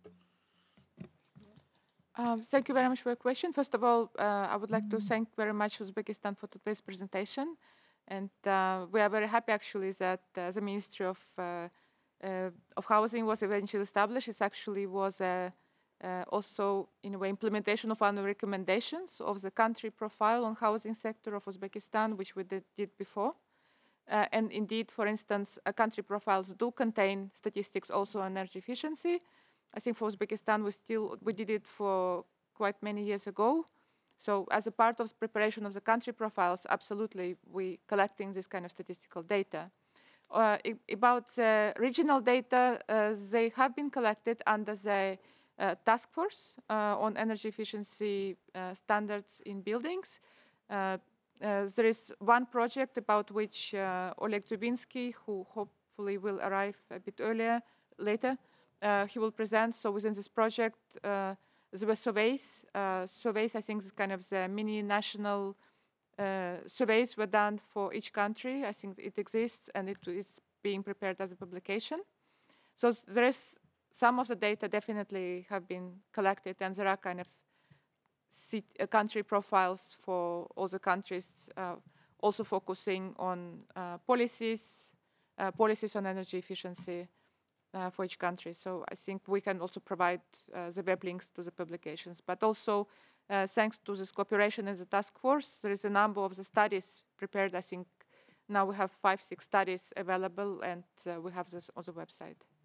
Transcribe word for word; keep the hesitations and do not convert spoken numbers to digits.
Um, thank you very much for your question. First of all, uh, I would like to thank very much Uzbekistan for today's presentation. And uh, we are very happy actually that uh, the Ministry of, uh, uh, of Housing was eventually established. It actually was uh, uh, also in a way implementation of our recommendations of the country profile on housing sector of Uzbekistan, which we did, did before. Uh, and indeed, for instance, uh, country profiles do contain statistics also on energy efficiency. I think for Uzbekistan, we still we did it for quite many years ago. So as a part of the preparation of the country profiles, absolutely, we collecting this kind of statistical data. Uh, about uh, regional data, uh, they have been collected under the uh, task force uh, on energy efficiency uh, standards in buildings. Uh, uh, there is one project about which uh, Oleg Zubinsky, who hopefully will arrive a bit earlier, later, uh, he will present. So within this project, uh, there were surveys. Uh, surveys, I think, is kind of the mini national uh, surveys were done for each country. I think it exists and it is being prepared as a publication. So there is some of the data definitely have been collected, and there are kind of uh, country profiles for all the countries, uh, also focusing on uh, policies, uh, policies on energy efficiency uh, for each country. So I think we can also provide uh, the web links to the publications, but also uh, thanks to this cooperation in the task force, there is a number of the studies prepared. I think now we have five, six studies available, and uh, we have this on the website.